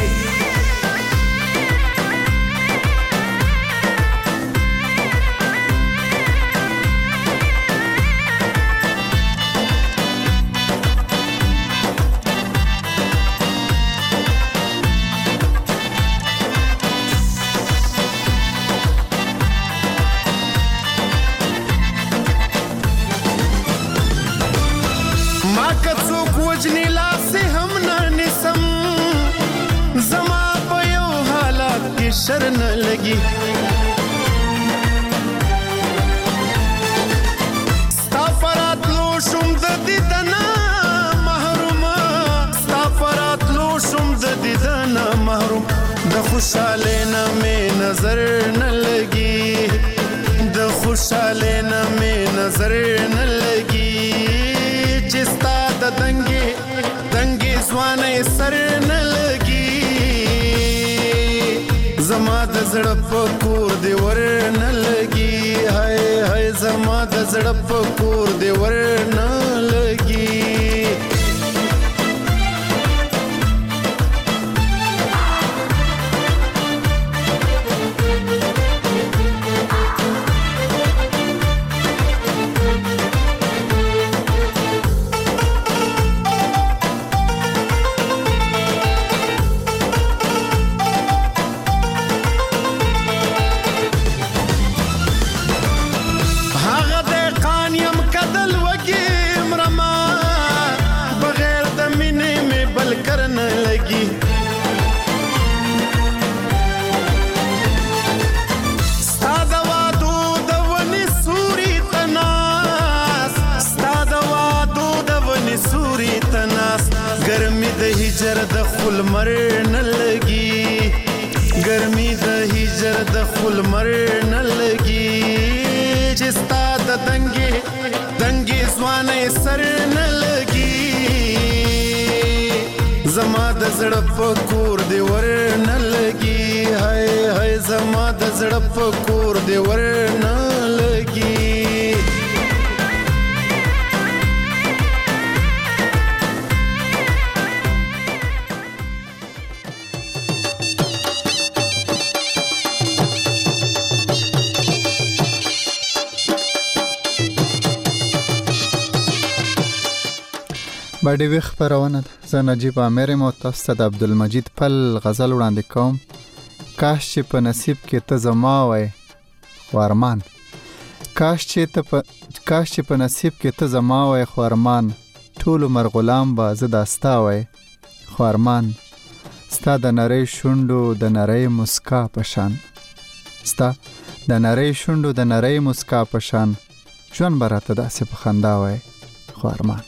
شر نه لګي ستا فراتلو شم د دیدنا محروم ستا فراتلو شم د دیدنا محروم د خوشاله نه مې نظر نه لګي د خوشاله نه مې نظر نه لګي چې ستا د دنګي ځوانې سر نه لګي زما د زړه په کور دی ورنه لګي هاي هاي زما د زړه په کور دی ورنه لګي هجر د خل مر نه لګي ګرمي د هجر د خل مر نه لګي چې ستا د دنګي ځوانې سر نه لګي زما د زړه په کور دی ور نه لګي هاي هاي زما د زړه په کور دی ور نه لګي باډي ویخ پرونه زه نجیب عامر مو تاسو ته د عبدالمجید پل غزل وړاندې کوم کاش چې په نصیب کې ته زما وای خو ارمان کاش چې په نصیب کې ته زما وای خو ارمان ټول عمر غلام به زه داستا وای خو ارمان ستا د نری شونډو د نری مسکا پشان ستا د نری شونډو د نری مسکا پشان ژوند به راته داسې په خندا وای خو ارمان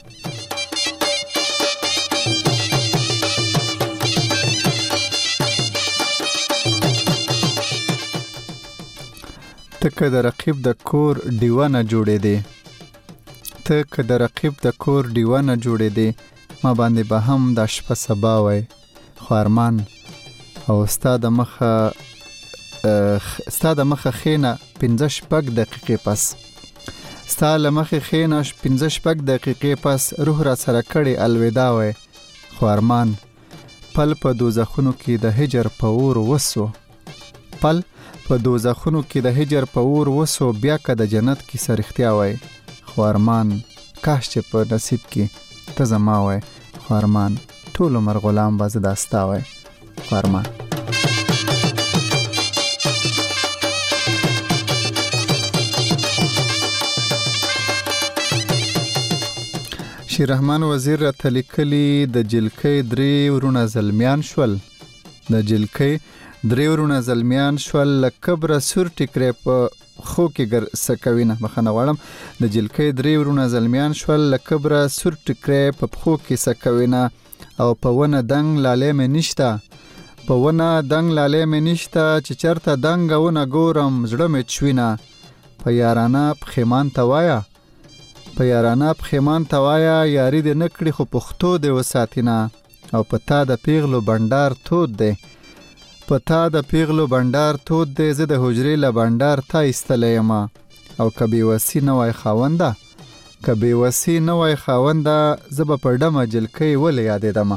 تکه د رقیب د کور دیوانه جوړې دی تکه د رقیب د کور دیوانه جوړې دی ما باندې به هم د شپه سبا وای خو ارمان او ستا د مخه خینه 15 شپږ دقیقې پس ستا له مخه خینه 15 شپږ دقیقې پس روح را سره کړي الوداع وای خو ارمان پل په دوزخونو کې د هجر په اور وسو پل په دوزخونو کې د هجر په اور وسو بیا که د جنت کې سرختیا وای خو ارمان کاش چې په نصیب کې ته زما وای خو ارمان ټول عمر غلام به زه داستا وای خو ارمان شیر رحمان وزیر راته لیکلي د جلکۍ 3 ورونه زلمیان شول د جلکۍ 3 ورونه زلمیان شول لکبره سور ټیکری په خو کې سکوینه مخنه غواړم د جلکۍ 3 ورونه زلمیان شول لکبره سور ټیکری په خو کې سکوینه او په ونه دنګ لاله مې نشتا په ونه دنګ لاله مې نشتا چې چرته دنګ ونه ګورم زړه مې چوینه په یارانه پخیمان توایا په یارانه پخیمان توایا یاری دې نکړي خو پښتو دې وساتینا او په تا د پیغلو بندار تود دی په تا د پیغلو بندار تود دی زه د حجرې له بندار تا ایستلی یم او که بې وسي نه وای خاونده کبي وسی نه وای خاونده زب په ډمه جلکې ولې یادې دمه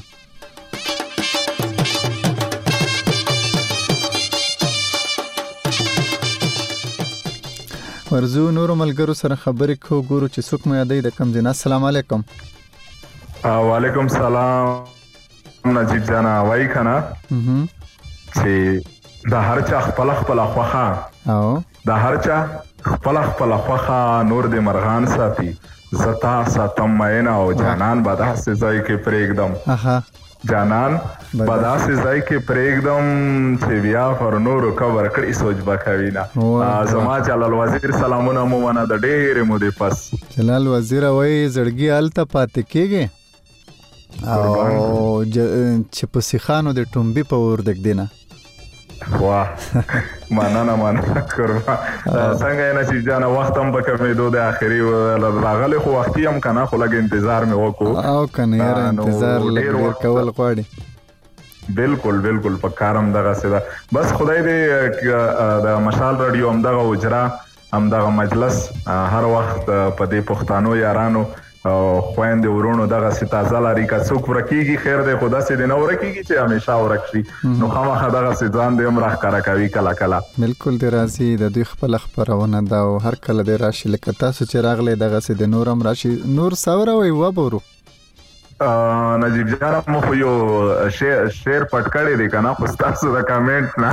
ورزو نور ملګرو سره خبرې کو ګورو چې څوک مو یادې د کم دینه. السلام علیکم. وعلیکم سلام نجیب جانا وای کنه چې د هر چا خپل خوخه او د هر چا خپل خوخه نور د مرغان ساتي زتا ساتم مینه او جانان بادا سه ځای کې پرېږدم جانان بادا سه ځای کې پرېږدم چې بیا پر نور کور کړی سوچ بکوي نه. زما جلال وزیر سلامونه مو ونه د ډېرې مودې پس. جلال وزیر وای زړګي الته پاتې کېږي او چې په سیخانو د ټومبي په ور دک دینه. واه مننه قربان. څنګه نه چې جانا وخت هم پکې دوه د اخري راغله خو وختي هم کنه خو لګ انتظار مې وکړو او کنه یاره انتظار لګ کول غواړي. بالکل په کارم دغه سره بس خدای دې د مشال رادیو هم دغه اجرا هم دغه مجلس هر وخت په دې پښتنو یارانو خويند ورونو دغه ستازه لري که څوک ورکیږي خیر دی خدا سي دې نه ورکیږي چې همیشه ورکشي نو خامخا دغه ځان دې هم راخاره کوي کلا بالکل دې راځي د دوی خپل خبرونه دا او هر کله دې راشي لکه تاسو چې راغلي دغه سي د نورم راشي نور ساوره وي وبورو. نجیب جان مو خو یو شیر پټ کړی دی کنه خو تاسو د کمنټ نه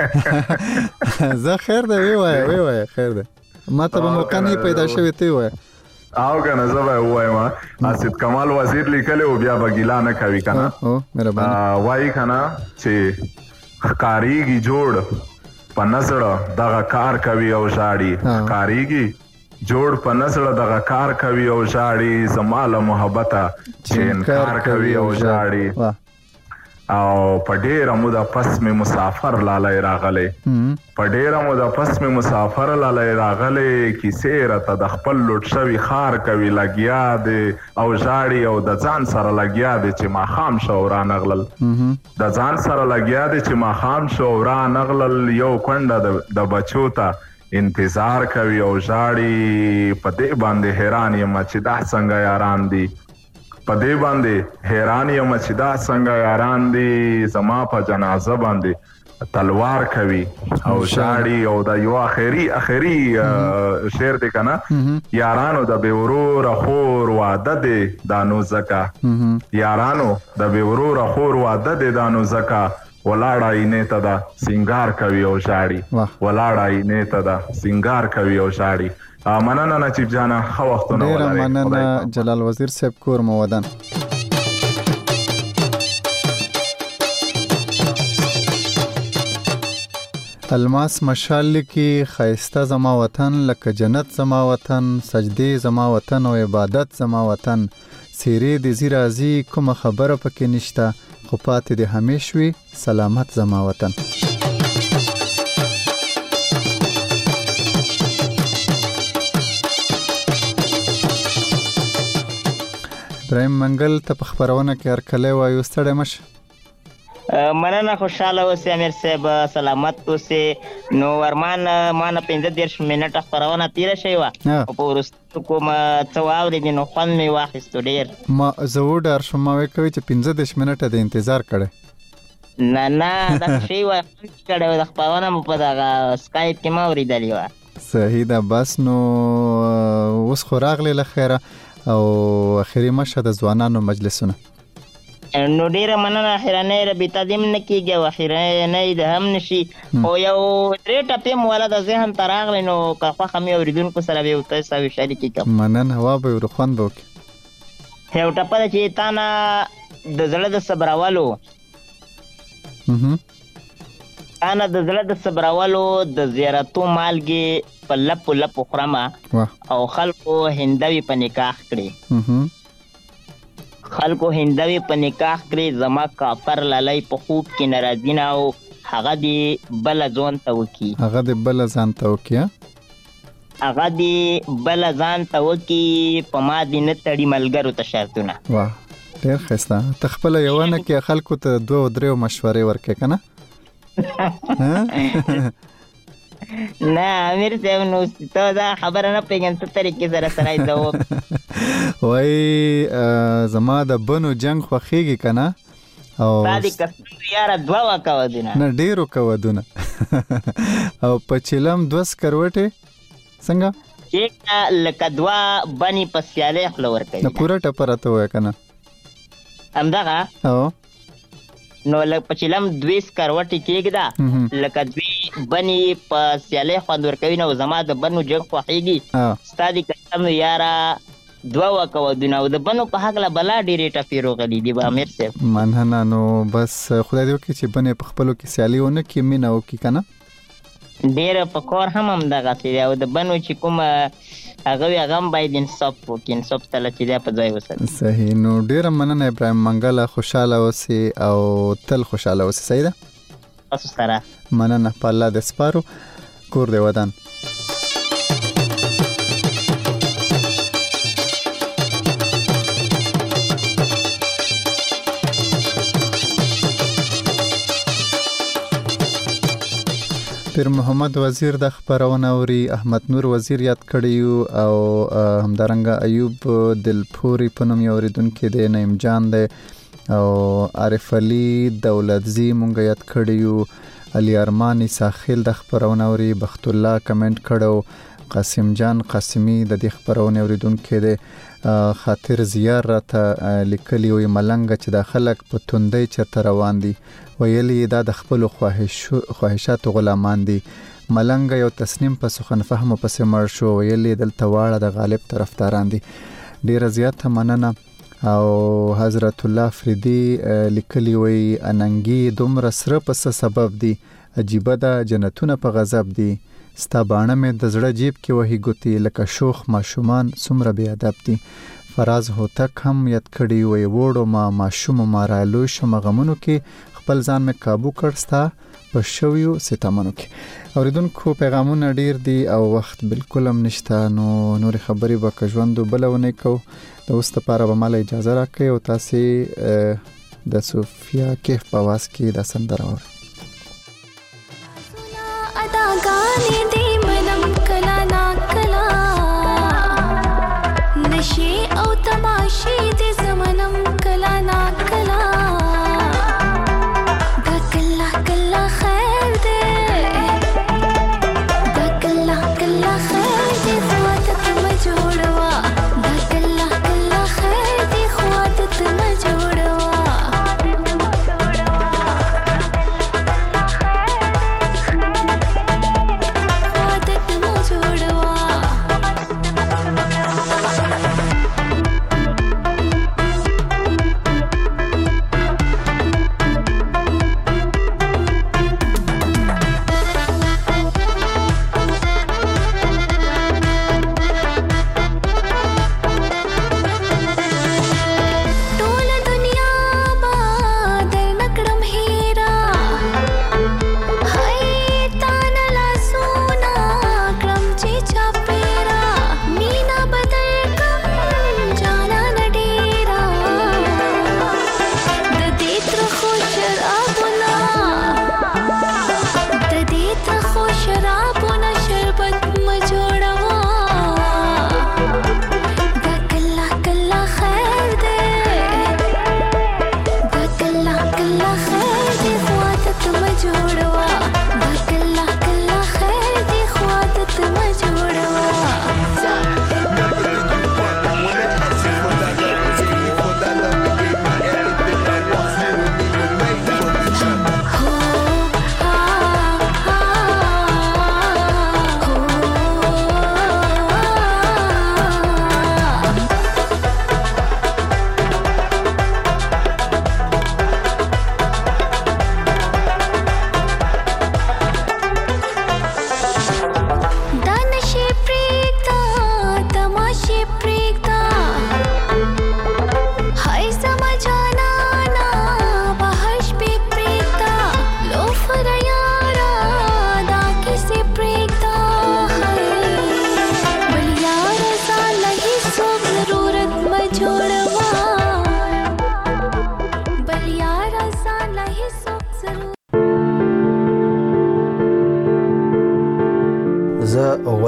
زه خیر دی وای خیر دی ما ته به موقع نه پیدا شوی ته وای او کنه زه به وایم اسید کمال وزیر لیکلی او بیا بګیلا نه کوي کنه مهرباني وای کنه چې کاریږي جوړ په نظر دغه کار کوي او شاړي کاریږي جوړ په نظر دغه کار کوي او شاړي زماله محبت چې انکار کوي او شاړي او په ډیره موده پس می مسافر لاله راغله په ډیره موده پس می مسافر لاله راغله کیسه راته د خپل لوټ شوی خار کوي لګیا دی او ژاړي او د ځان سره لګیا دی چې ما خام شورا نغلل د ځان سره لګیا دی چې ما خام شورا نغلل یو کونډه د بچو ته انتظار کوي او ژاړي په دې باندې حیران یم چې دا څنګه یاران دي په دې باندې حیران یم چې دا څنګه یاران دي زما په جنازه باندې تلوار کوي او شاړي او د یو اخري شعر دی کنه یارانو د بیورور خور واده دی دانو زکا یارانو د بیورور خور واده دی دانو زکا ولاړای نه تدا سنگار کوي او شاړي ولاړای نه تدا سنگار کوي او شاړي. مننه نجیب جانا خو وختونه ولري. مننه جلال وزیر صاحب کور مودن. الماس مشال کی خیسته زما وطن لکه جنت زما وطن سجدي زما وطن او عبادت زما وطن سیری د زیرازي کوم خبره پکې نشته خو پاتې د همیشوي سلامت زما وطن. ابراهيم منګل ته په خبرونه کې هر کله وایو ستړی مشه. مننه خوشاله اوسې امیر صاحب سلامت اوسې. نو ورمان ما نه 15 منټه خبرونه تیر شوی و او په ورستو کوم څه واورېدې نو خوند مې واخیستو ډېر. ما زه وډار شوم ما وایي کوي چې 15 منټه د انتظار کړی نه دا شی و کړی و د خبرونه مو په دغه سکایپ کې ما اورېدلې وه. صحیح ده بس نو اوس خو راغلی له خیره او اخري مشه د ځوانانو مجلسونه نو ډیره مننه. اخرنۍ رابطه دې هم نه کېږي او اخرنۍ د هم نشي خو یو درې ټپې مو والا د ذهن ته راغلی نو که خوښه مې اورېدونکو سره به یو تاسو شریکې کړم. مننه هوا به یې خوند به وکړي. یو ټپه ده چې تا نه د زړه د صبرولو تا نه د زړه د صبرولو د زیارتو مالګې په لپو لپو خورمه او خلکو هندوي په نکاح کړي خلکو هندوي په نکاح کړي زما کافر لالی په خوب کې ناراضي نه او هغه دې بله ځان ته وکړي هغه دې بله ځان ته وکړي په ما دې نه تړي ملګرو ته شرطونه. واه ډېر ښایسته. ته خپله یوه نه کې خلکو ته 2 او 3 مشورې ورکړې که نه نه امیر صاحب نو ته دا خبره نه پیږم څه طریقې سره سړی ځواب وای زما د بنو جنگ خوخیږي کنه او صادق یاره دوا وکودونه نه ډیرو کودونه او په چلم 2 کروټه څنګه یک لکه دوا بني په سیاله خلور کوي نه پورا ټپراته وای کنه همدغه او نو لکه په چلم 2 کروټه کېږي لکه دوی بني په سیاله خوندور کوي نو زما د بنو جنگ خوخیږي صادق یاره دوا وکودونه او د بنو په حق لا بلا ډیره ټفیرو غلي دی با امیر صاحب مننه نو بس خدای دې وکړي چې بنې په خپلو کې سیاليونه کې مینه وکړي کنه ډیره په کور هم دغه سي او د بنو چې کوم هغه غم باید انصاف وکړي انصاف تل چې دا په ځای وساتي صحیح نو ډیره مننه ابراهیم منګله خوشاله اوسې او تل خوشاله اوسې صحیح ده تاسو سره مننه په الله دې سپارو کور دې ودان پیر محمد وزیر د خبرونه اوري احمد نور وزیر یاد کړیو او همدارنګه ایوب دلپوري پنوم اوریدونکو د نیم جان د او عارف علي دولتزی مونږ یاد کړیو علي ارمانی ساحل د خبرونه اوري بخت الله کمنټ کړو قاسم جان قاسمی د دې خبرونه اوریدونکو د خاطر زیار راته لیکلی وي ملنګ چې د خلک په توندۍ چرته روان دي ویلی دا د خپل خواهشات غلامان دي ملنګ یو تسنیم په سخن فهم په سمر شو ویلی دلته واړه د غالب طرفداران دي ډیر زیات مننه او حضرت الله فریدی لیکلی وي اننګي دومره سره په سبب دي عجیب ده جنتونه په غضب دي ستا باڼه مې د زړه جیب کې وਹੀ ګوتی لکه شوخ ماشومان څومره بی ادب دي فراز هوتک هم یاد کړی وي وړو ماشوم مارالو شم غمونو کې خپل ځان مې काबू کړستا په شویو ستامنو کې اوریدونکو پیغامونه ډیر دي او وخت بالکل هم نشته نو نور خبري به ژوندو بلونه کو د اوس لپاره به مال اجازه راکړئ او تاسو د صوفیا کیف په واس کې د سندره اورئ اداګانې دې منم کلا نا کلا نشي او تماشې دې زمنم کلا نا کلا دا کلا کلا خیر دې دا کلا کلا خیر دې خواتت ما جوړوا دا کلا کلا خیر دې خواتت ما جوړوا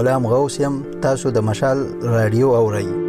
غلام غوث یم. تاسو د مشال رادیو اورئ.